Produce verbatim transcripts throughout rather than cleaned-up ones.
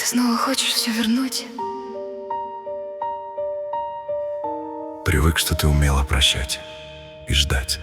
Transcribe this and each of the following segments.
снова хочешь все вернуть? Привык, что ты умела прощать и ждать.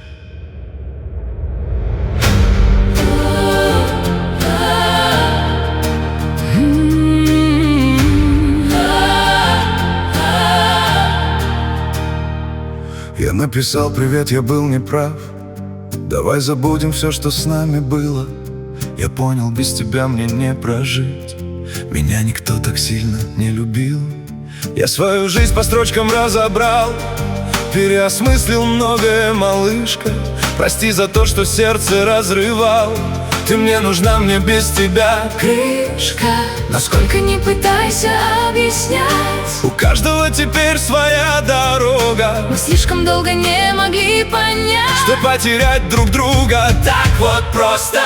Я написал: привет, я был неправ. Давай забудем все, что с нами было. Я понял, без тебя мне не прожить. Меня никто так сильно не любил. Я свою жизнь по строчкам разобрал, переосмыслил многое, малышка. Прости за то, что сердце разрывал. Ты мне нужна, мне без тебя Крышка, насколько не пытайся объяснять. У каждого теперь своя дорога. Мы слишком долго не могли понять, что потерять друг друга так вот просто.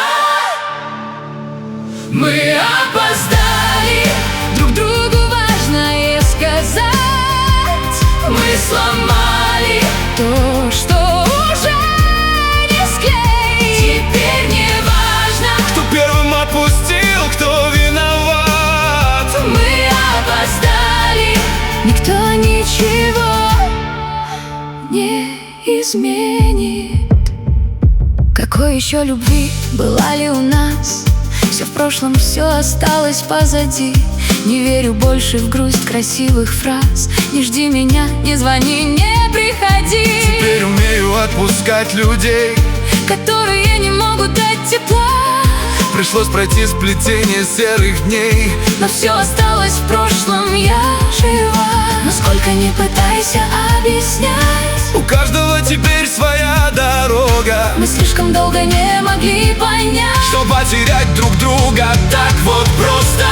Мы опоздали, друг другу важное сказать. Мы сломали то, что уже не склеить. Теперь не важно, кто первым отпустил, кто виноват. мы опоздали, никто ничего не изменит. Какой еще любви была ли у нас? Все в прошлом, все осталось позади. Не верю больше в грусть красивых фраз. Не жди меня, не звони, не приходи. Теперь умею отпускать людей, которые не могут дать тепла. пришлось пройти сплетение серых дней. Но все осталось в прошлом, я жива. Но сколько не пытайся объяснять, У каждого теперь своя дорога. мы слишком долго не могли понять, что потерять друг друга так вот просто.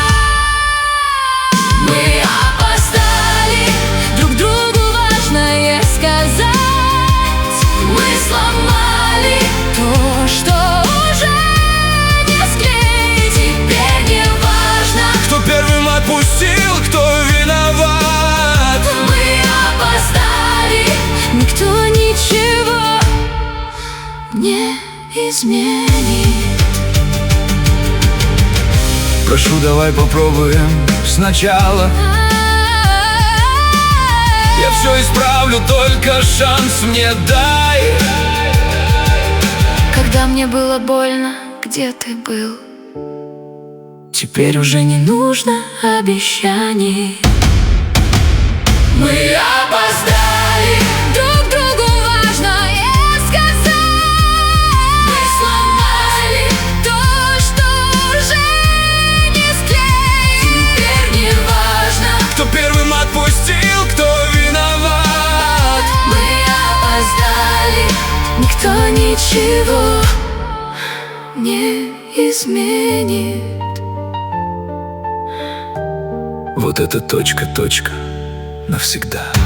мы опоздали, друг другу важное сказать. Мы сломали то, что уже не склеить. Теперь не важно, кто первым отпустил, кто виноват. мы опоздали, никто ничего не изменит. Прошу, давай попробуем сначала. Я все исправлю, только шанс мне дай. Когда мне было больно, где ты был? Теперь уже не нужно обещаний. Мы опоздали, друг другу важное сказать. Мы сломали то, что уже не склеить. Теперь не важно, кто первым отпустил, кто виноват. мы опоздали, никто ничего не изменит. Вот эта точка, точка навсегда.